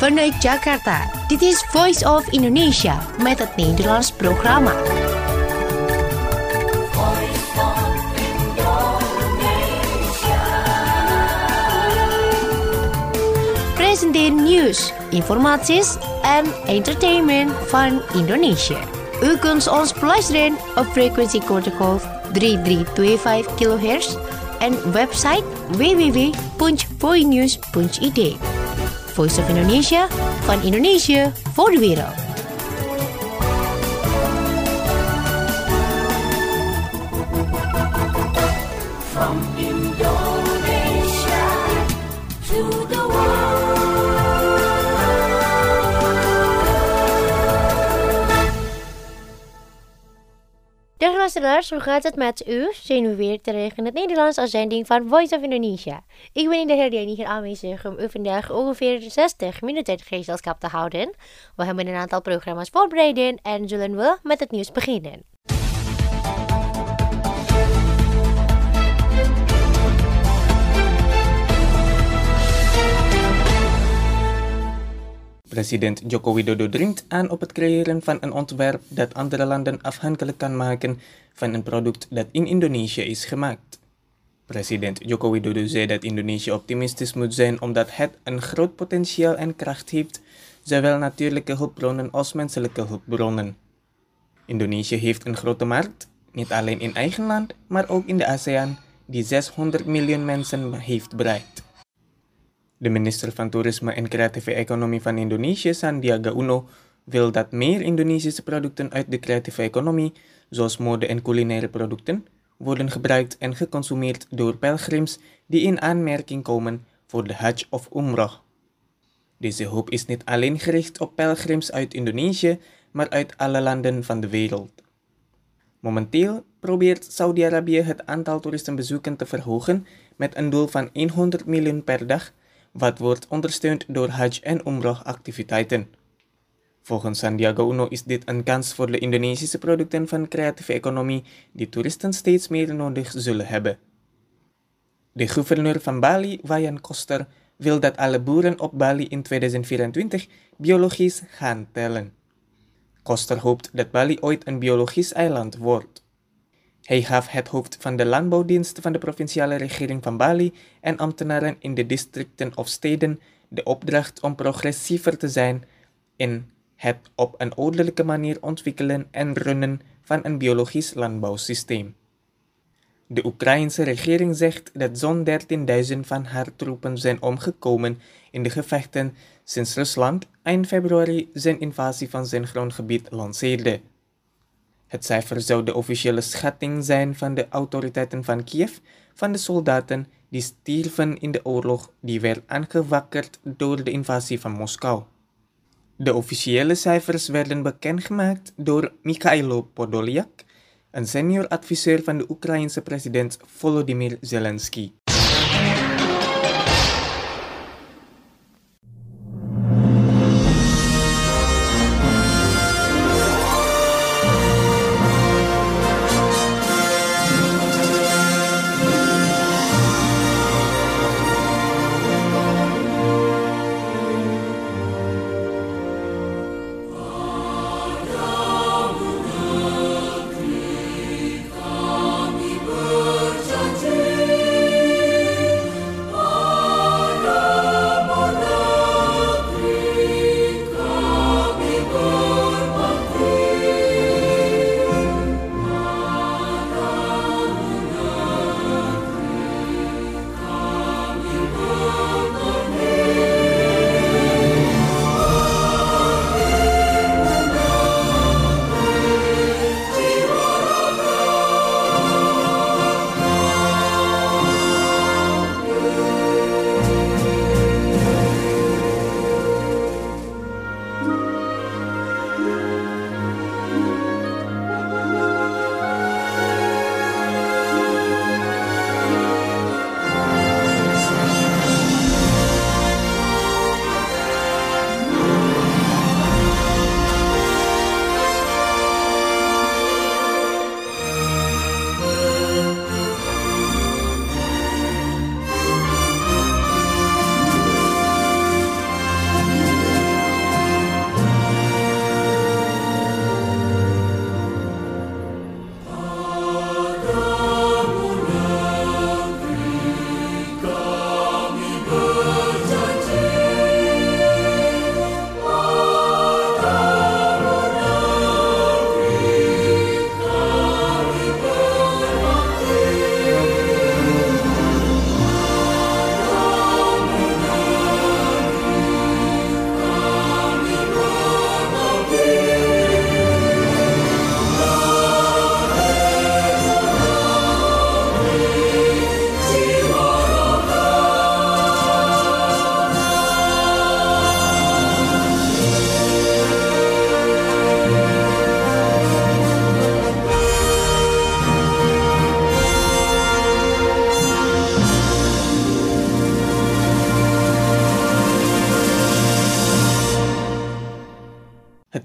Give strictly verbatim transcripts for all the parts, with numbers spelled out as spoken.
Vanuit Jakarta, dit is Voice of Indonesia met het Nederlands programma. Presenteer nieuws, informaties en entertainment van Indonesië. U kunt ons beluisteren op frequentie kortegolf drie drie twee vijf kilohertz en website w w w punt voinews punt i d. Voice of Indonesia, van Indonesië voor de wereld. From Indonesia to the world. Dag luisteraars, hoe gaat het met u? Zijn we weer terug in het Nederlands uitzending van Voice of Indonesia. Ik ben in de herdenking hier aanwezig om u vandaag ongeveer zestig minuten gezelschap te houden. We hebben een aantal programma's voorbereid en zullen we met het nieuws beginnen. President Joko Widodo dringt aan op het creëren van een ontwerp dat andere landen afhankelijk kan maken van een product dat in Indonesië is gemaakt. President Joko Widodo zei dat Indonesië optimistisch moet zijn omdat het een groot potentieel en kracht heeft, zowel natuurlijke hulpbronnen als menselijke hulpbronnen. Indonesië heeft een grote markt, niet alleen in eigen land, maar ook in de ASEAN, die zeshonderd miljoen mensen heeft bereikt. De minister van Toerisme en Creatieve Economie van Indonesië, Sandiaga Uno, wil dat meer Indonesische producten uit de creatieve economie, zoals mode en culinaire producten, worden gebruikt en geconsumeerd door pelgrims die in aanmerking komen voor de Hajj of Umrah. Deze hoop is niet alleen gericht op pelgrims uit Indonesië, maar uit alle landen van de wereld. Momenteel probeert Saudi-Arabië het aantal toeristenbezoeken te verhogen met een doel van honderd miljoen per dag, wat wordt ondersteund door Hajj- en Umrah-activiteiten. Volgens Sandiaga Uno is dit een kans voor de Indonesische producten van creatieve economie die toeristen steeds meer nodig zullen hebben. De gouverneur van Bali, Wayan Koster, wil dat alle boeren op Bali in tweeduizend vierentwintig biologisch gaan tellen. Koster hoopt dat Bali ooit een biologisch eiland wordt. Hij gaf het hoofd van de landbouwdienst van de provinciale regering van Bali en ambtenaren in de districten of steden de opdracht om progressiever te zijn in het op een ordelijke manier ontwikkelen en runnen van een biologisch landbouwsysteem. De Oekraïense regering zegt dat zo'n dertienduizend van haar troepen zijn omgekomen in de gevechten sinds Rusland eind februari zijn invasie van zijn grondgebied lanceerde. Het cijfer zou de officiële schatting zijn van de autoriteiten van Kiev van de soldaten die stierven in de oorlog die werd aangewakkerd door de invasie van Moskou. De officiële cijfers werden bekendgemaakt door Mikhailo Podolyak, een senior adviseur van de Oekraïense president Volodymyr Zelensky. Berjanji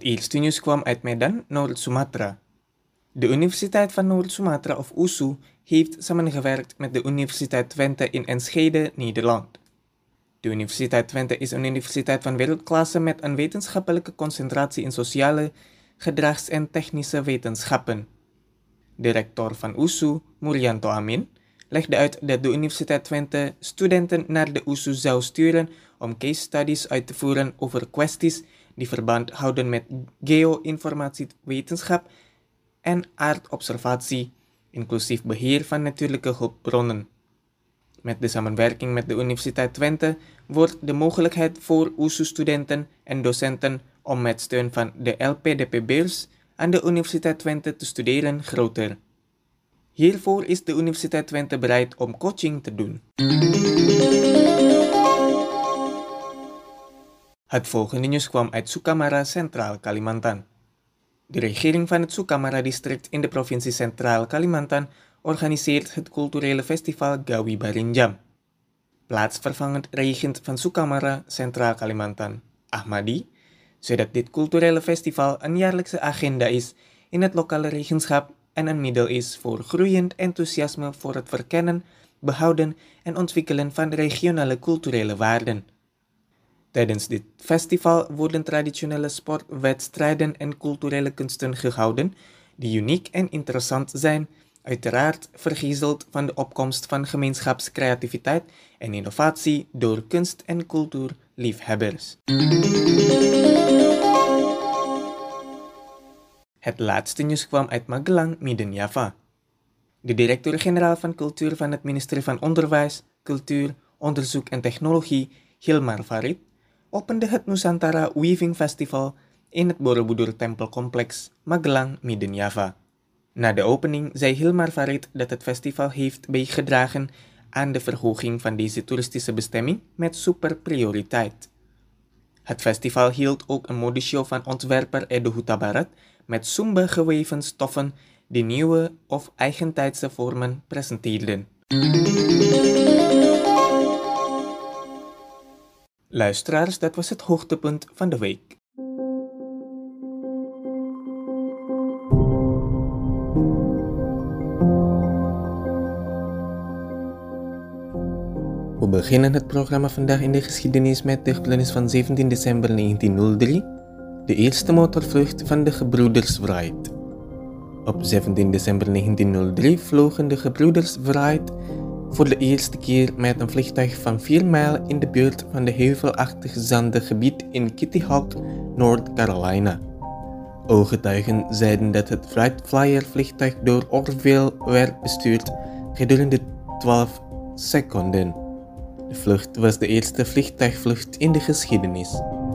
Het eerste nieuws kwam uit Medan, Noord-Sumatra. De Universiteit van Noord-Sumatra of U S U heeft samengewerkt met de Universiteit Twente in Enschede, Nederland. De Universiteit Twente is een universiteit van wereldklasse met een wetenschappelijke concentratie in sociale, gedrags- en technische wetenschappen. De rector van U S U, Murianto Amin, legde uit dat de Universiteit Twente studenten naar de U S U zou sturen om case studies uit te voeren over kwesties die verband houden met geo-informatiewetenschap en aardobservatie, inclusief beheer van natuurlijke hulpbronnen. Met de samenwerking met de Universiteit Twente wordt de mogelijkheid voor U S U-studenten en docenten om met steun van de L P D P-beurs aan de Universiteit Twente te studeren groter. Hiervoor is de Universiteit Twente bereid om coaching te doen. Het volgende nieuws kwam uit Sukamara, Centraal Kalimantan. De regering van het Sukamara-district in de provincie Centraal Kalimantan organiseert het culturele festival Gawi Barinjam. Plaatsvervangend regent van Sukamara, Centraal Kalimantan, Ahmadi, zodat dit culturele festival een jaarlijkse agenda is in het lokale regentschap en een middel is voor groeiend enthousiasme voor het verkennen, behouden en ontwikkelen van regionale culturele waarden. Tijdens dit festival worden traditionele sportwedstrijden en culturele kunsten gehouden die uniek en interessant zijn, uiteraard vergezeld van de opkomst van gemeenschapscreativiteit en innovatie door kunst- en cultuurliefhebbers. Het laatste nieuws kwam uit Magelang, Midden-Java. De directeur-generaal van cultuur van het ministerie van Onderwijs, Cultuur, Onderzoek en Technologie, Hilmar Farid, opende het Nusantara Weaving Festival in het Borobudur Tempelcomplex, Magelang, Midden-Java. Na de opening zei Hilmar Farid dat het festival heeft bijgedragen aan de verhoging van deze toeristische bestemming met superprioriteit. Het festival hield ook een modeshow van ontwerper Edo Hutabarat met Sumba geweven stoffen die nieuwe of eigentijdse vormen presenteerden. Luisteraars, dat was het hoogtepunt van de week. We beginnen het programma vandaag in de geschiedenis met de gebeurtenis van zeventien december negentienhonderddrie, de eerste motorvlucht van de gebroeders Wright. Op zeventien december negentienhonderddrie vlogen de gebroeders Wright voor de eerste keer met een vliegtuig van vier mijl in de buurt van de heuvelachtig zandig gebied in Kitty Hawk, North Carolina. Ooggetuigen zeiden dat het Wright Flyer vliegtuig door Orville werd bestuurd gedurende twaalf seconden. De vlucht was de eerste vliegtuigvlucht in de geschiedenis.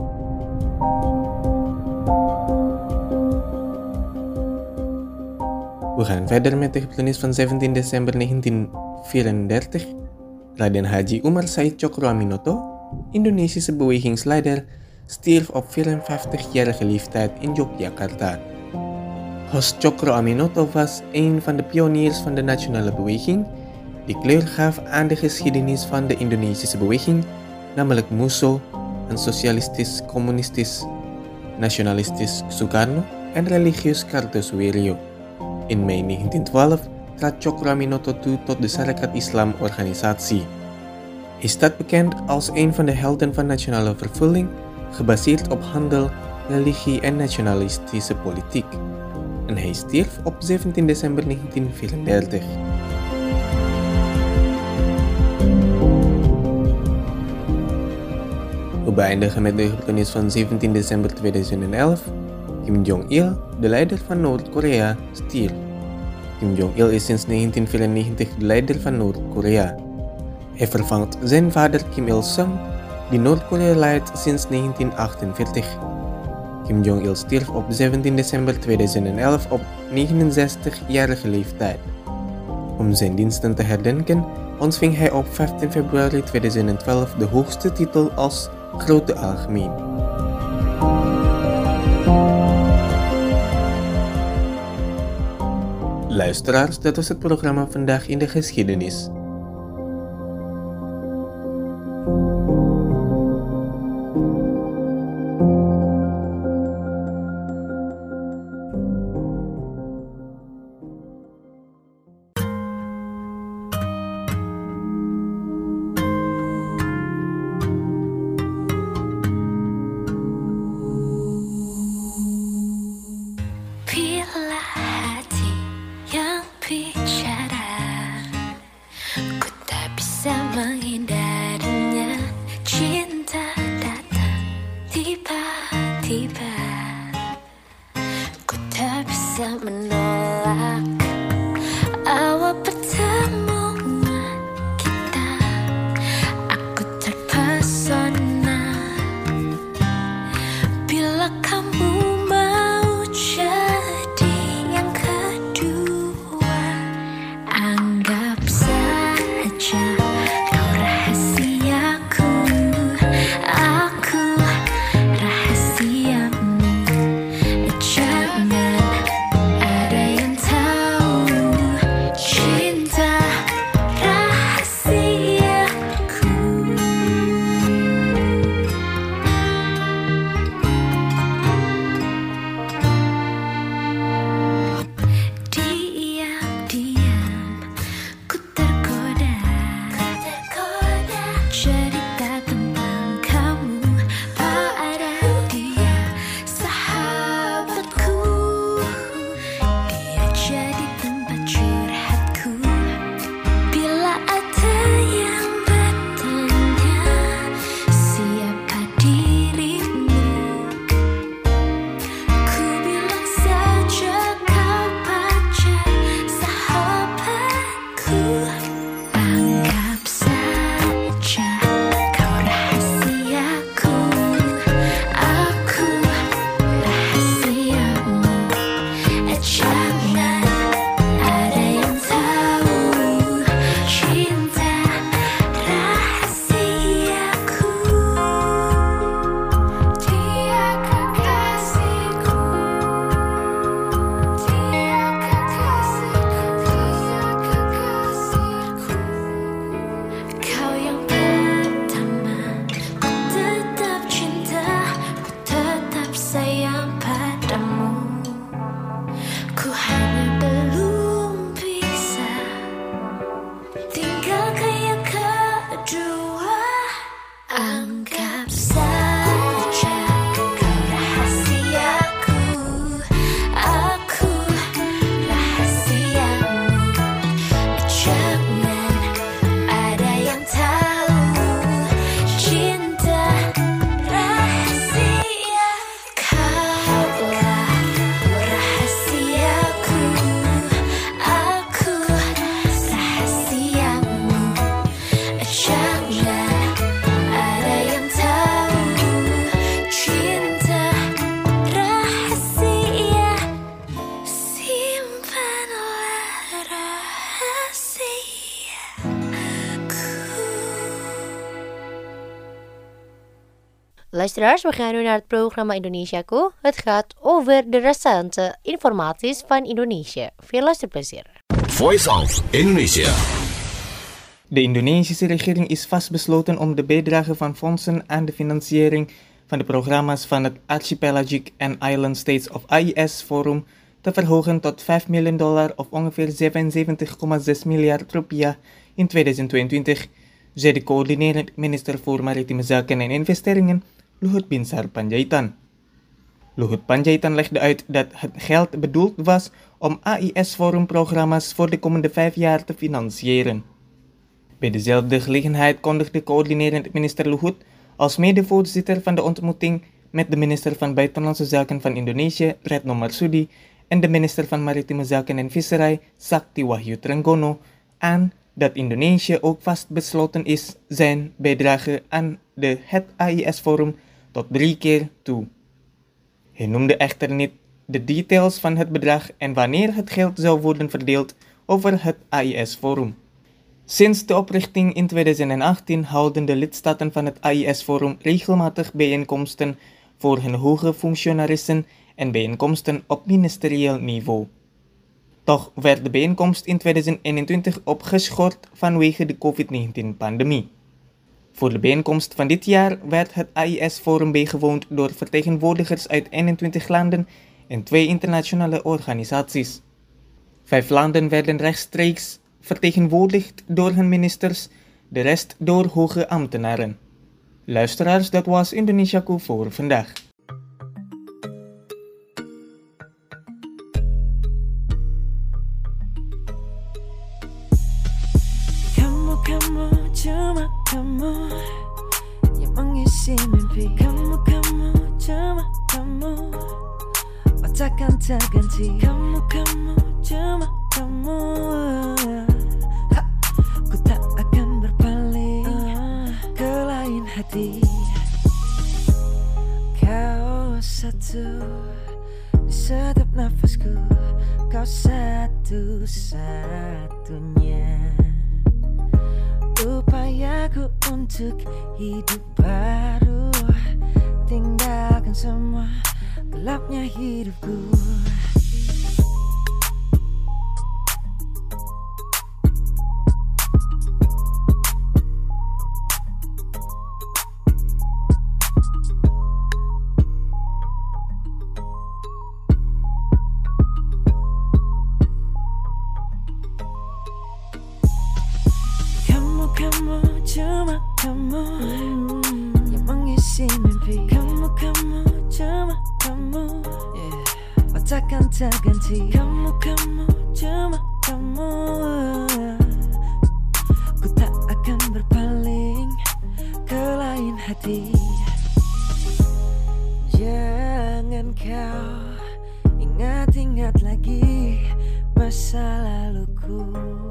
We gaan verder met de gebeurtenis van zeventien december negentienvierendertig. Raden Haji Umar Said Cokro Aminoto, Indonesische bewegingsleider, stierf op vierenvijftigjarige leeftijd in Yogyakarta. Host Cokro Aminoto was een van de pioniers van de nationale beweging die kleur gaf aan de geschiedenis van de Indonesische beweging, namelijk Muso, een socialistisch, communistisch, nationalistisch Sukarno en religieus Kartosuwiryo. In mei negentientwaalf trad Cokro Aminoto toe tot de Sarekat Islam organisatie. Hij staat bekend als een van de helden van nationale vervulling, gebaseerd op handel, religie en nationalistische politiek. En hij stierf op zeventien december negentienvierendertig. We beëindigen met de gebeurtenis van zeventien december tweeduizend elf. Kim Jong-il, de leider van Noord-Korea, stierf. Kim Jong-il is sinds negentien vierennegentig de leider van Noord-Korea. Hij vervangt zijn vader Kim Il-sung, die Noord-Korea leidt sinds negentien achtenveertig. Kim Jong-il stierf op zeventien december tweeduizend elf op negenenzestigjarige leeftijd. Om zijn diensten te herdenken, ontving hij op vijftien februari tweeduizend twaalf de hoogste titel als Grote Algemeen. Luisteraars, dat was het programma Vandaag in de Geschiedenis. bicara, ku tak bisa menghindarinya. Cinta datang tiba-tiba, ku tak bisa menolak awal pertemuan kita. Aku terpesona bila kamu mau jadi yang kedua. Anggap saja kau rahasiaku, aku rahasiamu. Jangan ada yang tahu cinta rahasiaku. Diam-diam ku tergoda, cerita tentang kamu pada dia, sahabatku. Dia jadi tempat curhatku bila ada yang bertanya siapa dirimu. Ku bilang saja kau pacar sahabatku. Anggap saja kau rahasiaku, aku rahasiamu. Jangan ada yang tahu cinta rahasiaku. Dia kekasihku, dia kekasihku, dia kekasihku. Kau yang pertama, ku tetap cinta, ku tetap sayang padamu. Ku hanya belum bisa tinggalkan yang kedua. Anggap saja kau rahasiaku, aku rahasiamu. Jangan ada yang tahu cinta rahasia. Kaulah rahasiaku, aku rahasiamu. Jangan ada yang tahu cinta rahasia. Simpanlah rahasiaku. Luisteraars, we gaan nu naar het programma Indonesiaku. Het gaat over de recente informaties van Indonesië. Veel luisterplezier. Voice of Indonesia. De Indonesische regering is vastbesloten om de bijdrage van fondsen aan de financiering van de programma's van het Archipelagic and Island States of I E S Forum te verhogen tot vijf miljoen dollar of ongeveer zevenenzeventig komma zes miljard rupiah in tweeduizend tweeëntwintig, zei de coördinerend minister voor Maritieme Zaken en Investeringen, Luhut Binsar Panjaitan. Luhut Panjaitan legde uit dat het geld bedoeld was om A I S Forum-programma's voor de komende vijf jaar te financieren. Bij dezelfde gelegenheid kondigde coördinerend minister Luhut als medevoorzitter van de ontmoeting met de minister van Buitenlandse Zaken van Indonesië, Retno Marsudi, en de minister van Maritieme Zaken en Visserij, Sakti Wahyu Trenggono, aan dat Indonesië ook vastbesloten is zijn bijdrage aan de, het A I S-forum tot drie keer toe. Hij noemde echter niet de details van het bedrag en wanneer het geld zou worden verdeeld over het A I S-forum. Sinds de oprichting in tweeduizend achttien houden de lidstaten van het A I S-forum regelmatig bijeenkomsten voor hun hoge functionarissen en bijeenkomsten op ministerieel niveau. Toch werd de bijeenkomst in tweeduizend eenentwintig opgeschort vanwege de covid negentien-pandemie. Voor de bijeenkomst van dit jaar werd het A I S-forum bijgewoond door vertegenwoordigers uit eenentwintig landen en twee internationale organisaties. Vijf landen werden rechtstreeks vertegenwoordigd door hun ministers, de rest door hoge ambtenaren. Luisteraars, dat was Indonesiaku voor vandaag. kamu yang mengisi mimpi. Kamu, kamu, cuma kamu, oh takkan terganti. Kamu, kamu, cuma kamu, ha, ku tak akan berpaling ke lain hati. Kau satu di setiap nafasku, kau satu-satunya upayaku untuk hidup baru, tinggalkan semua gelapnya hidupku. Kamu, cuma kamu yang mengisi mimpi. Kamu, kamu, cuma kamu, yeah, oh takkan terganti. Kamu, kamu, cuma kamu, ku tak akan berpaling ke lain hati. Jangan kau ingat-ingat lagi masa laluku,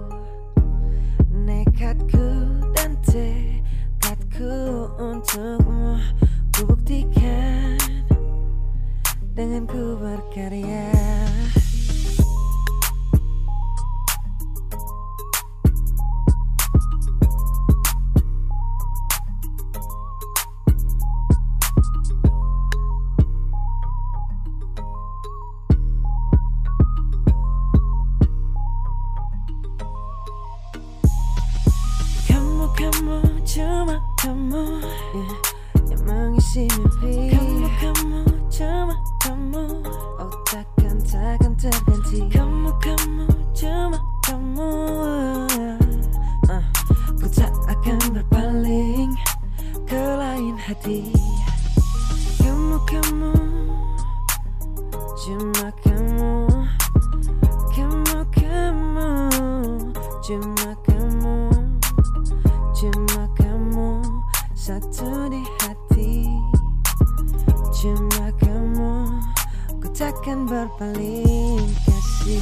nekatku dan tekadku untukmu ku buktikan dengan ku berkarya. Kamu, cuma kamu, yeah, yang mengisi mimpi. Kamu, kamu, cuma kamu, oh takkan, takkan terganti. Kamu, kamu, cuma kamu, uh, ku tak akan berpaling ke lain hati. Kamu, kamu, cuma kamu, kamu, kamu, cuma kamu, cuma kamu, satu di hati. Cuma kamu, ku takkan berpaling kasih.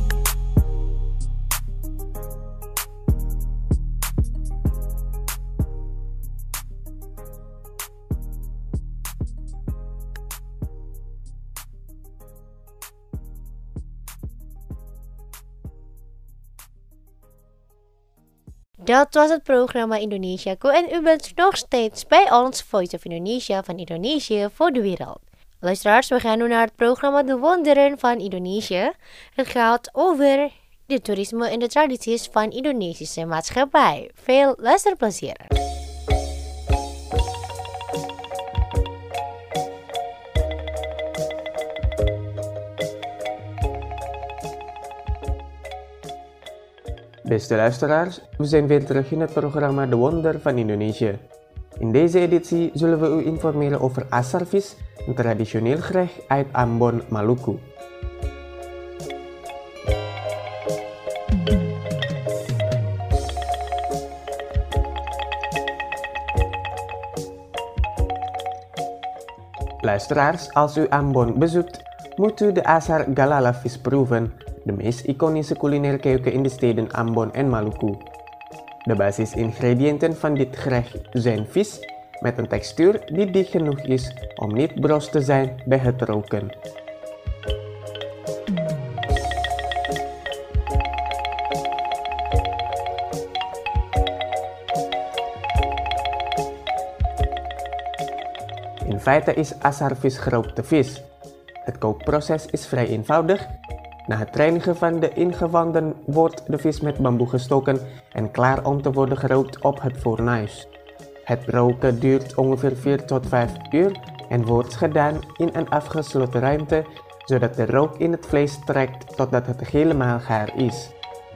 Dat was het programma Indonesiaku en u bent nog steeds bij ons Voice of Indonesia van Indonesië voor de wereld. Luisteraars, we gaan nu naar het programma De Wonderen van Indonesië. Het gaat over de toerisme en de tradities van Indonesische maatschappij. Veel luisterplezier. Beste luisteraars, we zijn weer terug in het programma De Wonder van Indonesië. In deze editie zullen we u informeren over asarvis, een traditioneel gerecht uit Ambon, Maluku. Luisteraars, als u Ambon bezoekt, moet u de asar galala vis proeven, de meest iconische culinaire keuken in de steden Ambon en Maluku. De basisingrediënten van dit gerecht zijn vis met een textuur die dik genoeg is om niet bros te zijn bij het roken. In feite is asarvis gerookte vis. Het kookproces is vrij eenvoudig. Na het reinigen van de ingewanden wordt de vis met bamboe gestoken en klaar om te worden gerookt op het fornuis. Het roken duurt ongeveer vier tot vijf uur en wordt gedaan in een afgesloten ruimte, zodat de rook in het vlees trekt totdat het helemaal gaar is.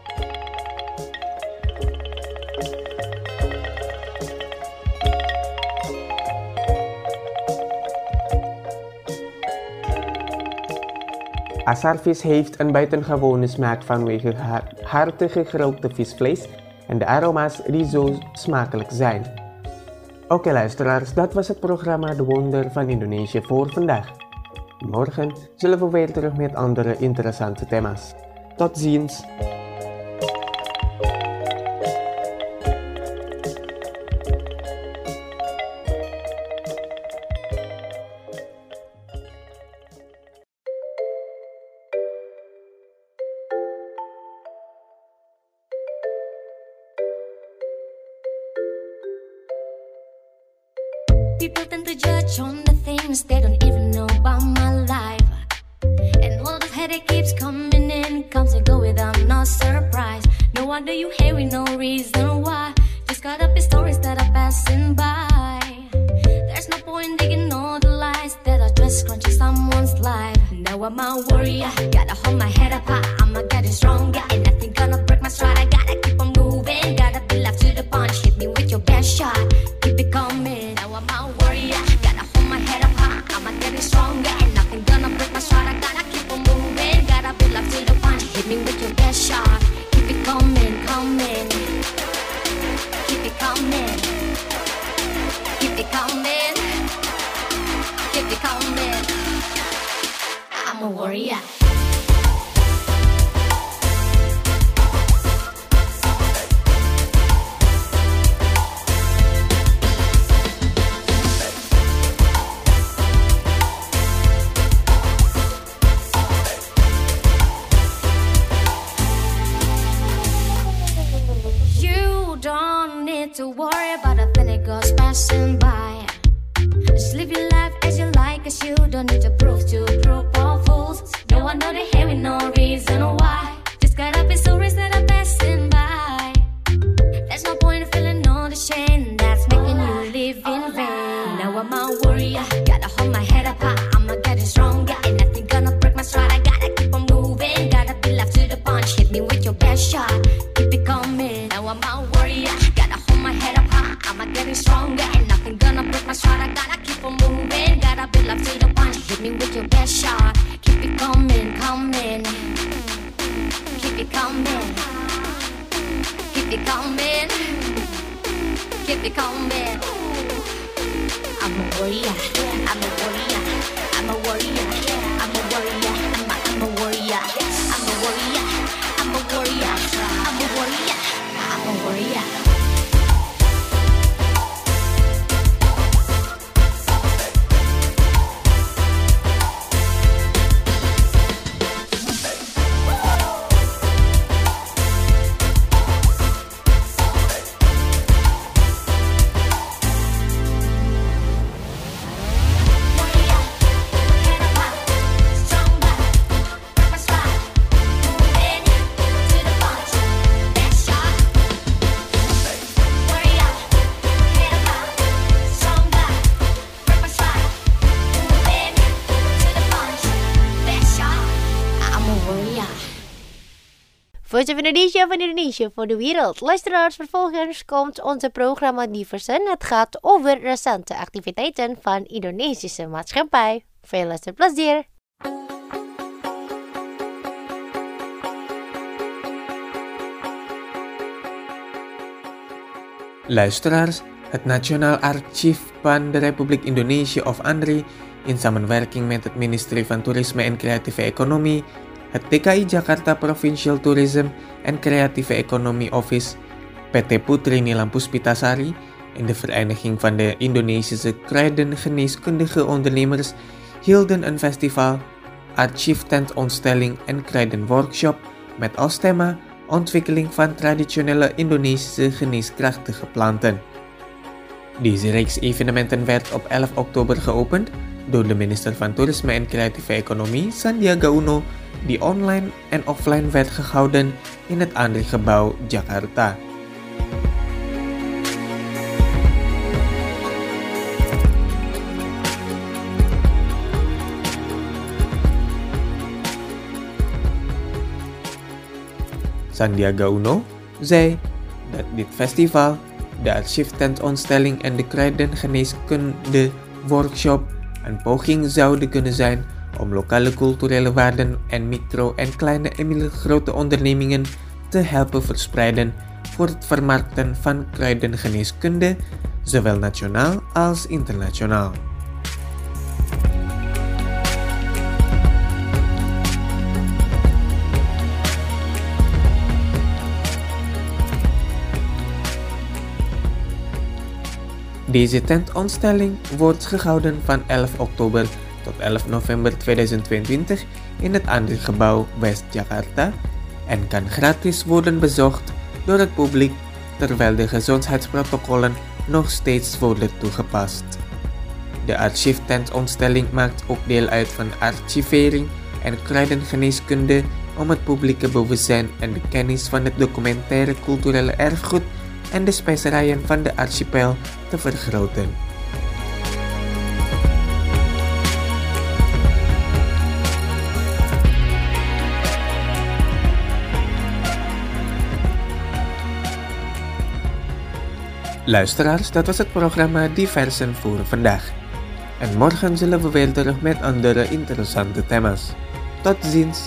Asarvis heeft een buitengewone smaak vanwege het hartige gerookte visvlees en de aroma's die zo smakelijk zijn. Oké luisteraars, dat was het programma De Wonder van Indonesië voor vandaag. Morgen zullen we weer terug met andere interessante thema's. Tot ziens! People tend to judge on the things they don't even know about my life. And all the headache keeps coming in, comes and go without no surprise. No wonder you hate with no reason why. Just got up in stories that are passing by. There's no point digging all the lies that are just crunching someone's life. Now I'm a warrior, gotta hold my head up high. I'ma get it stronger, and nothing gonna break my stride. I gotta keep on moving, gotta be left to the punch. Hit me with your best shot, keep it coming. Now I'm a warrior, gotta hold my head up high. I'ma get it stronger, and nothing gonna break my stride. I gotta keep on moving, gotta be left to the punch. Hit me with your best shot, keep it coming, coming. Keep it coming, keep it coming, keep it coming. I'm a warrior. To worry about the thing that goes passing by. Just live your life as you like, cause you don't need to prove to a group of fools. No one know they hate with no reason why. Just got up in stories that are passing by. There's no point in feeling all the shame that's making you live in vain. Now I'm a warrior, gotta hold my head up high. I'ma get it stronger, and nothing gonna break my stride. I gotta keep on moving, gotta be left to the punch. Hit me with your best shot, keep it coming. Now I'm a warrior, my head up high, I'ma get it stronger, and nothing gonna break my stride. I gotta keep on moving, gotta be left to the punch. Hit me with your best shot, keep it coming, coming. Keep it coming, keep it coming, keep it coming. I'm a warrior, I'm a warrior, I'm a warrior, I'm a warrior, I'm a, I'm a warrior, I'm a warrior, I'm a warrior, I'm a warrior, I'm a warrior. Voice of Indonesia van Indonesië voor de wereld. Luisteraars, vervolgens komt onze programma Diversen. Het gaat over recente activiteiten van Indonesische maatschappij. Veel luisterplezier! Luisteraars, het Nationaal Archief van de Republiek Indonesië of ANRI in samenwerking met het ministerie van Toerisme en Creatieve Economie, het D K I Jakarta Provincial Tourism and Creative Economy Office, P T Putri Nilam Puspitasari en de Vereniging van de Indonesische Kruidengeneeskundige Ondernemers hielden een festival, archieftentontstelling en kruidenworkshop met als thema ontwikkeling van traditionele Indonesische geneeskrachtige planten. Deze reeks evenementen werd op elf oktober geopend door de minister van Toerisme en Creatieve Economie Sandiaga Uno, die online en offline werd gehouden in het ANRI-gebouw Jakarta. Sandiaga Uno zei dat dit festival, de archieftentontstelling en de kruidengeneeskunde workshop een poging zouden kunnen zijn om lokale culturele waarden en micro- en kleine en middelgrote ondernemingen te helpen verspreiden voor het vermarkten van kruidengeneeskunde, zowel nasionaal als internasionaal. Deze tentoonstelling wordt gehouden van elf oktober tot elf november tweeduizend tweeëntwintig in het andere gebouw West Jakarta en kan gratis worden bezocht door het publiek terwijl de gezondheidsprotocollen nog steeds worden toegepast. De archieftentoonstelling maakt ook deel uit van archivering en kruidengeneeskunde om het publieke bewustzijn en de kennis van het documentaire culturele erfgoed en de specerijen van de archipel te vergroten. Luisteraars, dat was het programma Diversen voor vandaag. En morgen zullen we weer terug met andere interessante thema's. Tot ziens!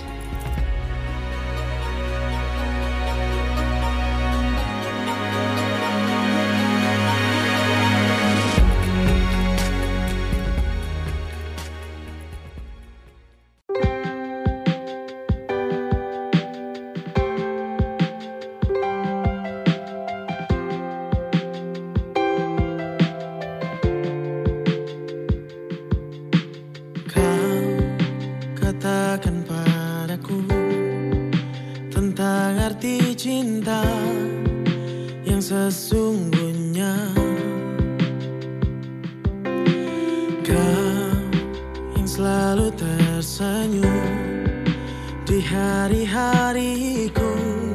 Cinta yang sesungguhnya, kau yang selalu tersenyum di hari-hariku,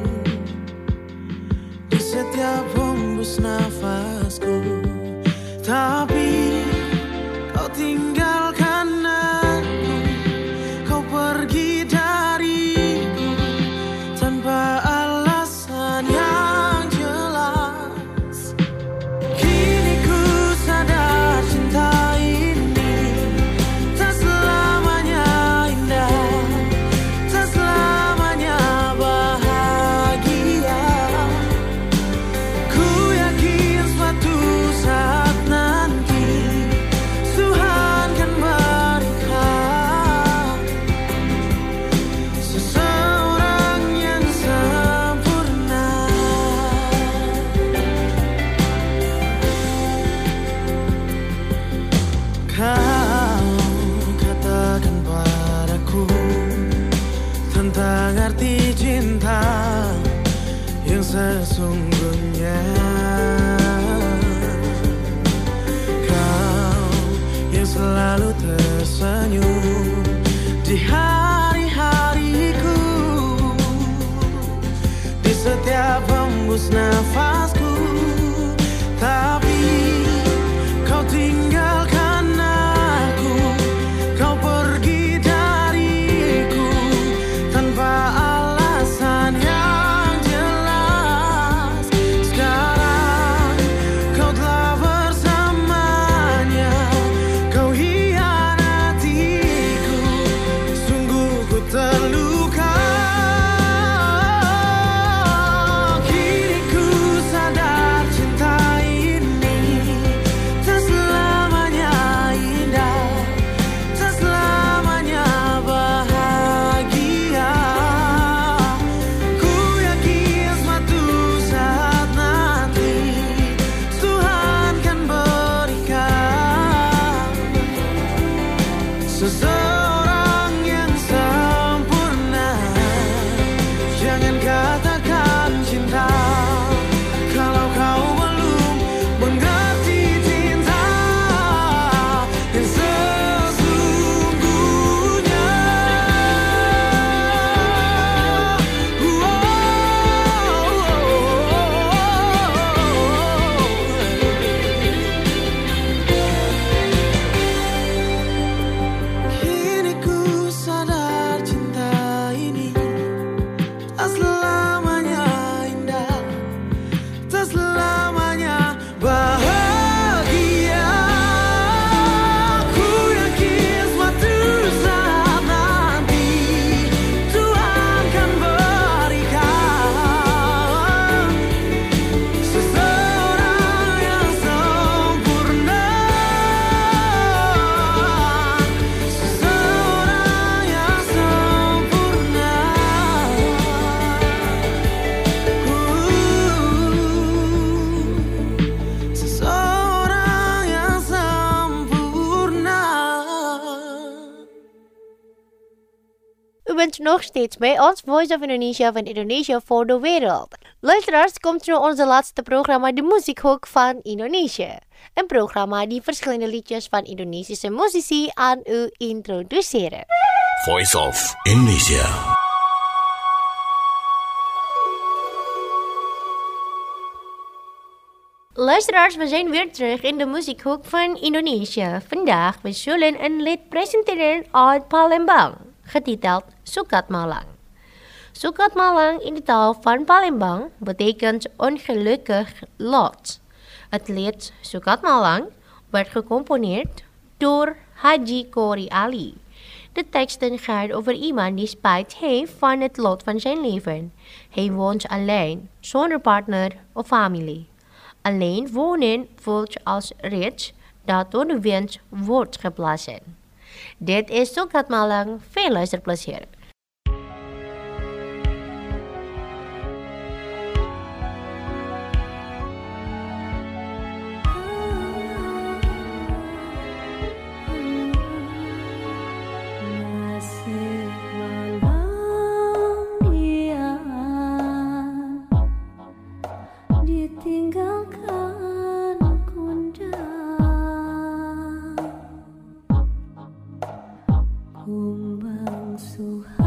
di setiap hembus nafasku. Tapi kau tinggalkan aku, kau pergi dariku tanpa sesungguhnya, kau yang selalu tersenyum di hari-hariku, di setiap hembus nafasku. Tapi kau tinggalkan aku, kau pergi dariku tanpa alasan yang seseorang yang bent nog steeds bij ons Voice of Indonesia van Indonesia voor de wereld. Luisteraars, komt nu onze laatste programma De Muziekhoek van Indonesië. Een programma die verschillende liedjes van Indonesische muzici aan u introduceren. Voice of Indonesia. Luisteraars, we zijn weer terug in de muziekhoek van Indonesië. Vandaag we zullen een lied presenteren uit Palembang, getiteld Sukat Malang. Sukat Malang in de taal van Palembang betekent ongelukkig lot. Het lied Sukat Malang werd gecomponeerd door Haji Kori Ali. De teksten gaan over iemand die spijt heeft van het lot van zijn leven. Hij woont alleen, zonder partner of familie. Alleen wonen voelt als rich dat door de wind wordt geblazen. Dit is Sukat Malang. Veel luisterplezier. Kumbang suha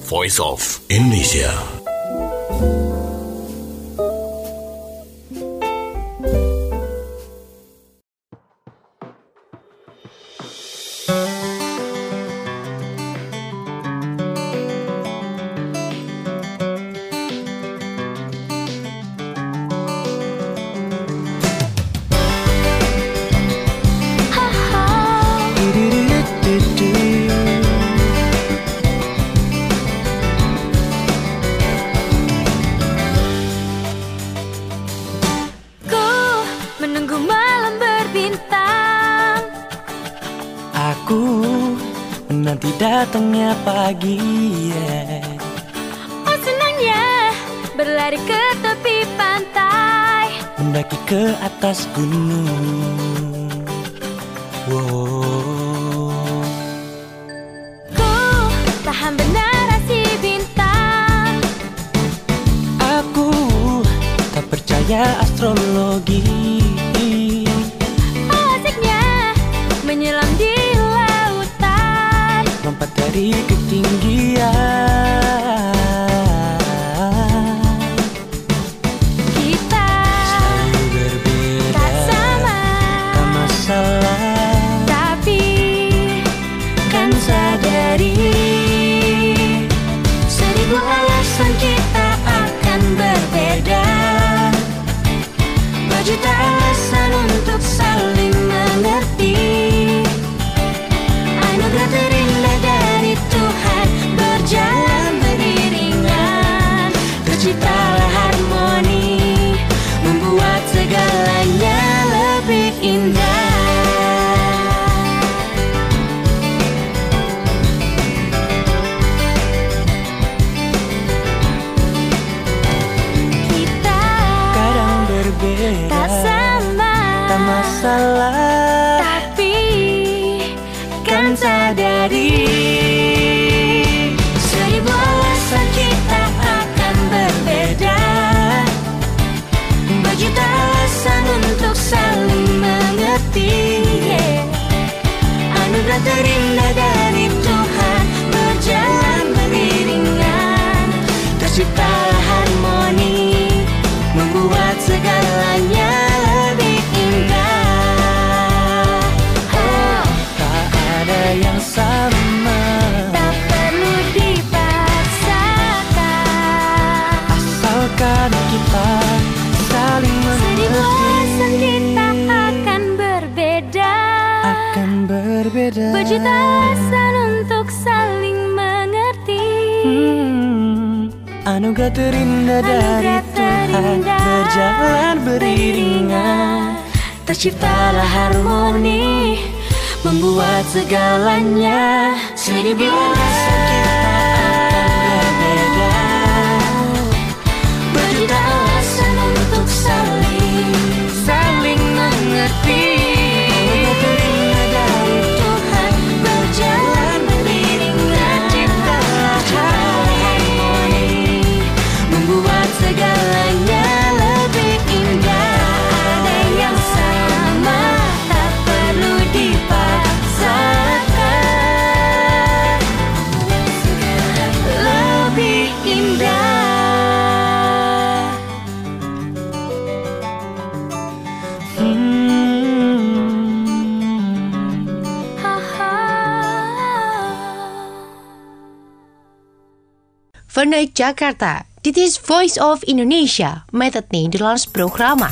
Voice of Indonesia. Menanti datangnya pagi, yeah. Oh senangnya berlari ke tepi pantai, mendaki ke atas gunung. Wow. Ku tahan benar si bintang. Aku tak percaya astrologi. Oh asiknya menyelam di lompat dari ketinggian. Kita selalu berbeda, tak sama, tak masalah. tapi kan sadari seribu alasan kita akan berbeda, berjuta alasan untuk saling mengerti. Anugerah terindah dari Tuhan berjalan beriringan, terciptalah harmoni, membuat segalanya lebih indah. Kita Kadang berbeda, tak sama, tak masalah, tapi kan sadari seribu alasan kita akan berbeda, berjuta alasan untuk saling mengerti, yeah. Anugerah terindah dari Tuhan berjalan beriringan, terciptalah harmoni, membuat segalanya lebih indah. Oh, ada yang sama, tak perlu dipaksakan, asalkan kita saling seribu alasan mengerti. kita akan berbeda, Akan berbeda, berjuta alasan untuk saling mengerti. hmm, Anugerah terindah dari Anugerah Tuhan terindah berjalan beriringan, terciptalah harmoni, membuat segalanya seribu alasan kita akan berbeda, berjuta alasan untuk saling saling mengerti. Anugerah terindah dari Tuhan berjalan beriringan, terciptalah harmoni, membuat segalanya lebih indah. Ada yang sama, tak perlu dipaksakan, lebih indah. Vanuit Jakarta, dit is Voice of Indonesia met het Nederlands programma.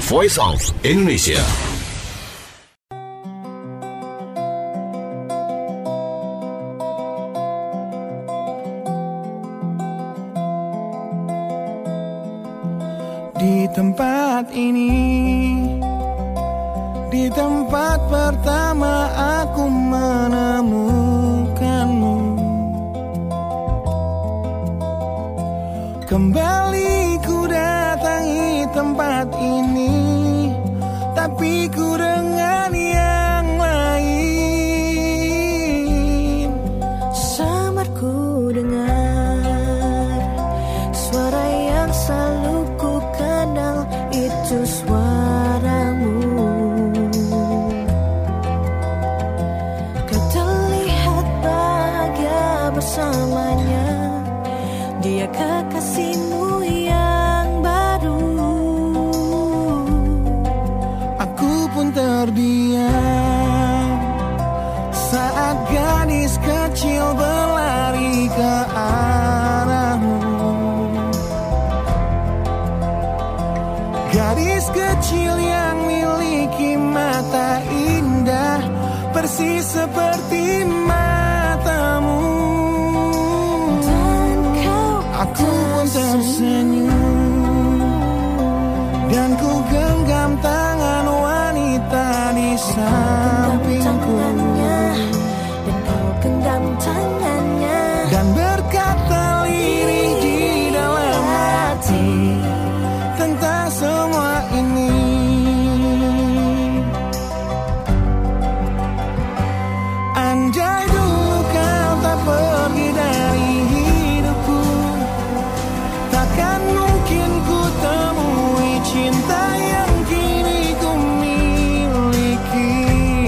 Voice of Indonesia. Di tempat ini, di tempat pertama aku menemukanmu, kembali ku datangi tempat ini, tapi ku dengan yang lain. Samar ku dengar suara yang selalu ku kenal, itu suaramu. Kau terlihat bahagia bersamanya, dia kekasihmu yang baru. Aku pun terdiam saat gadis kecil berlari ke arahmu. Gadis kecil yang miliki mata indah, persis seperti matamu. Dan kau Aku pun tersenyum, dan ku genggam tangan wanita di sampingku, tangannya, dan kau genggam tangannya, dan berkata lirih di dalam hati tentang semua ini. Andai dulu kau tak pergi dari hidupku, takkan mungkin ku temui cinta yang kini ku miliki.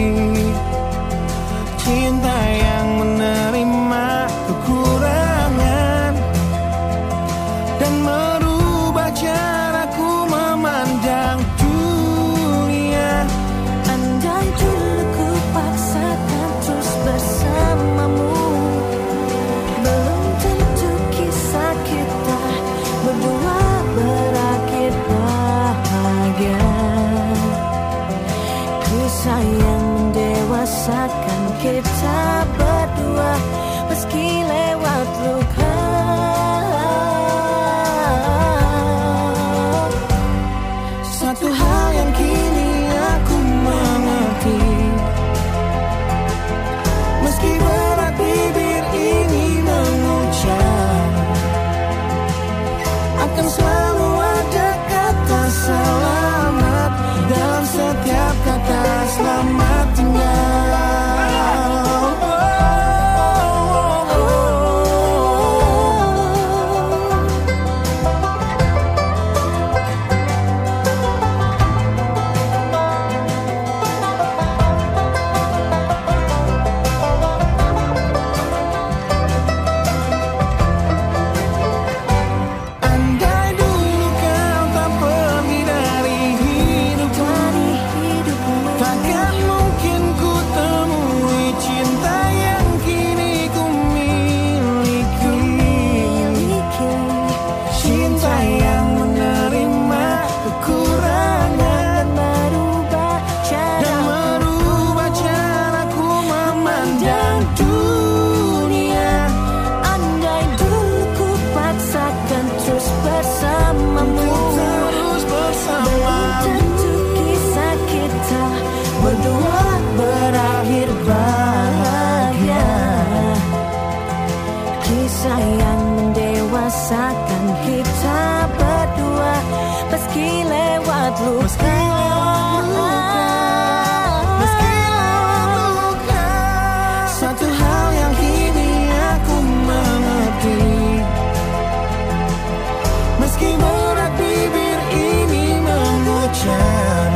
Cinta yang menerima kekurangan dan merubah caraku memandang dunia. andai dulu ku paksakan terus bersamamu, belum tentu kisah kita berdua berakhir bahagia. Kisah yang mendewasakan kita berdua, meski lewat luka. Satu hal yang kini aku mengerti, meski berat bibir ini mengucap, akan selalu ada kata selamat dalam setiap kata selamat tinggal. Andai dulu kau tak pergi dari hidupku, takkan mungkin ku temui cinta yang kini ku miliki. Cinta yang menerima kekurangan dan merubah caraku memandang dunia. Andai dulu ku paksakan terus bersamamu, Terus belum bersama, tentu kisah kita berdua berakhir bahagia. Kisah yang mendewasakan kita berdua, meski lewat luka. meski lewat luka. Satu hal yang kini aku mengerti, meski berat bibir ini mengucap,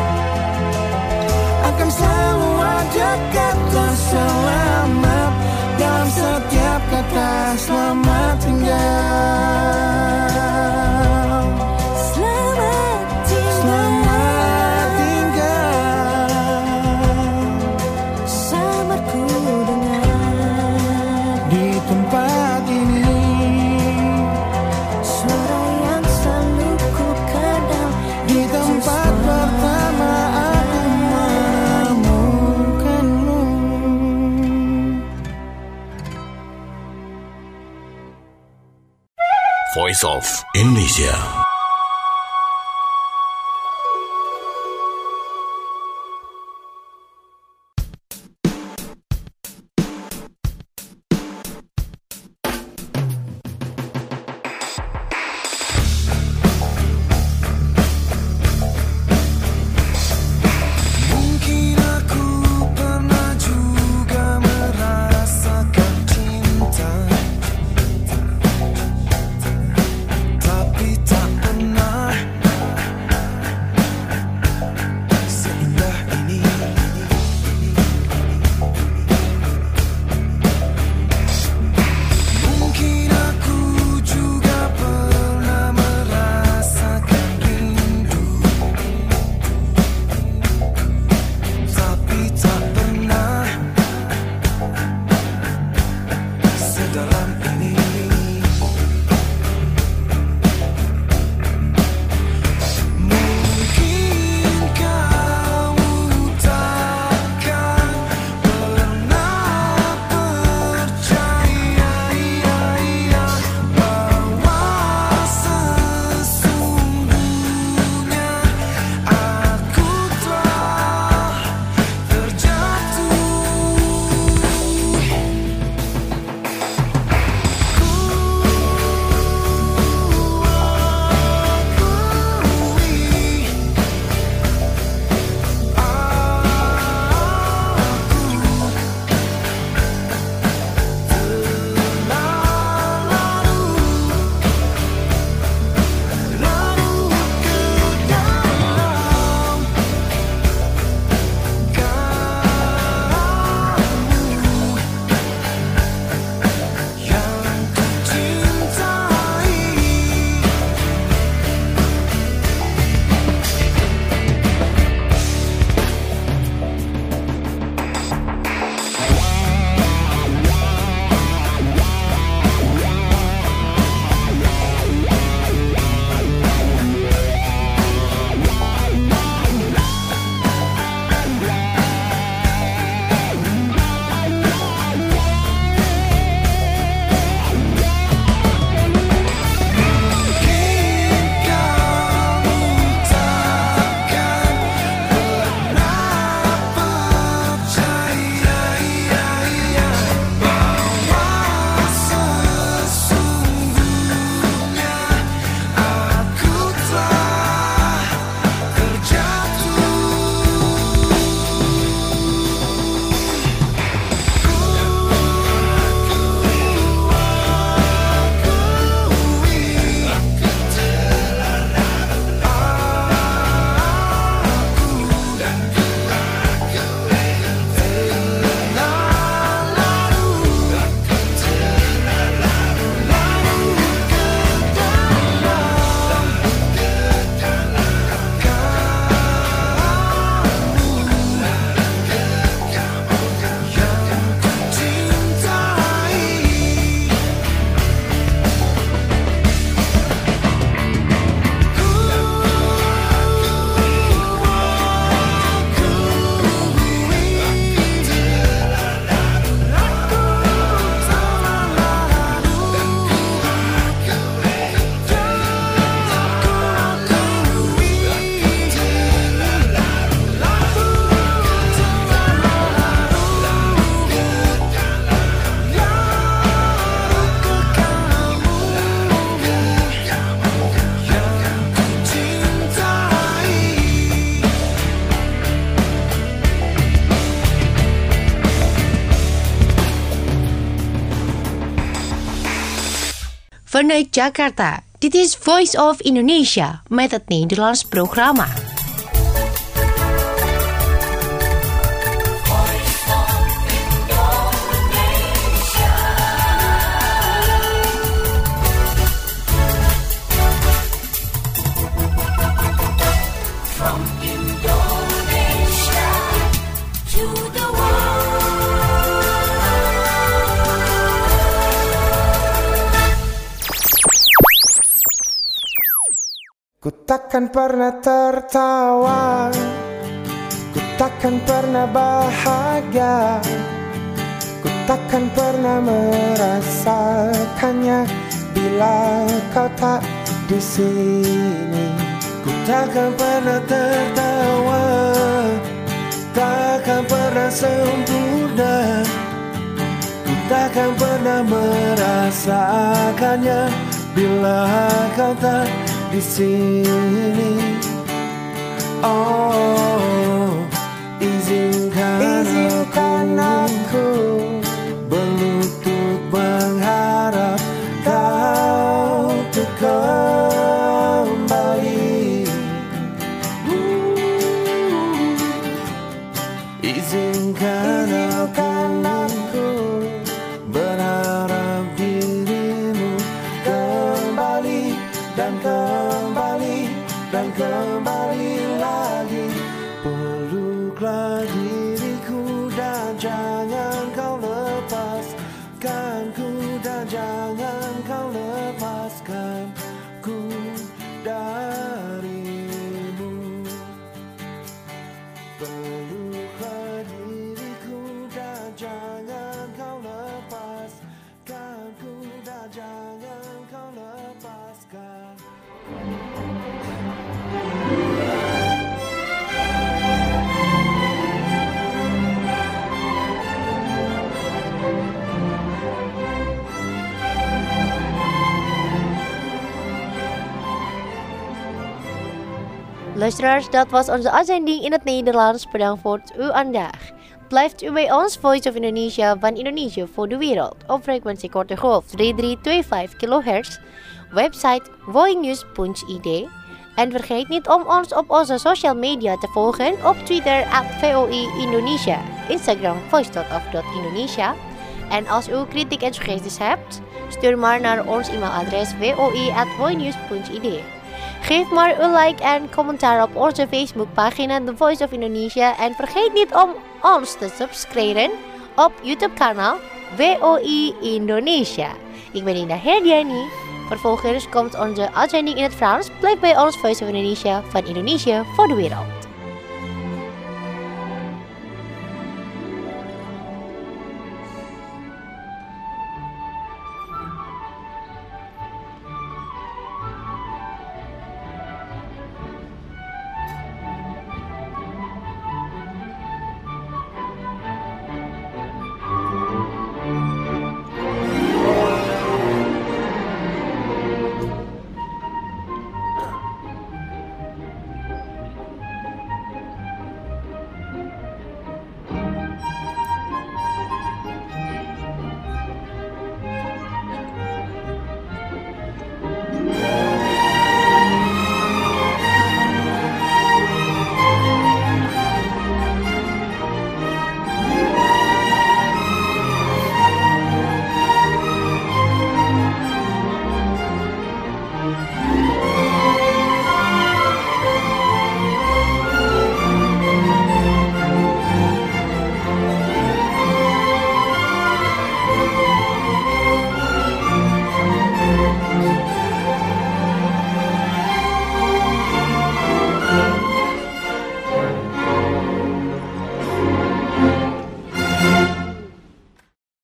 akan selalu ada kata selamat dalam setiap kata selamat tinggal. Selamat tinggal. Selamat tinggal. Samar ku dengar Di tempat ini, suara yang selalu ku kenal, di tempat Voice of Indonesia. Vanuit Jakarta, dit is Voice of Indonesia met het Nederlands programma. Ku takkan pernah tertawa, ku takkan pernah bahagia, ku takkan pernah merasakannya bila kau tak di sini. Ku takkan pernah tertawa, takkan pernah sempurna, ku takkan pernah merasakannya bila kau tak di sini. Oh, izinkan, izinkan aku berlutut mengharap kau untuk kembali. Izinkan, izinkan aku berharap dirimu kembali dan kembali dan kembali lagi. Peluklah diriku dan jangan kau lepaskan ku, dan jangan kau lepaskan ku darimu. Peluklah diriku dan jangan kau lepaskan ku, dan jangan kau lepaskan. Luisteraars, dat was onze uitzending in het Nederlands. Bedankt voor uw aandacht. Blijft u bij ons, Voice of Indonesia van Indonesië voor de wereld. Op frequentie korte golf drie drie twee vijf kilohertz. Website voinews punt i d. En vergeet niet om ons op onze social media te volgen. Op Twitter at V O I Indonesia. Instagram voice dot of dot indonesia. En als u kritiek en suggesties hebt, stuur maar naar ons e-mailadres v o i at voinews punt i d. Geef maar een like en commentaar op onze Facebookpagina The Voice of Indonesia. En vergeet niet om ons te subscriben op YouTube kanaal V O I Indonesia. Ik ben Indah Herdiani. Vervolgens komt onze uitzending in het Frans. Blijf bij ons Voice of Indonesia van Indonesië voor de wereld.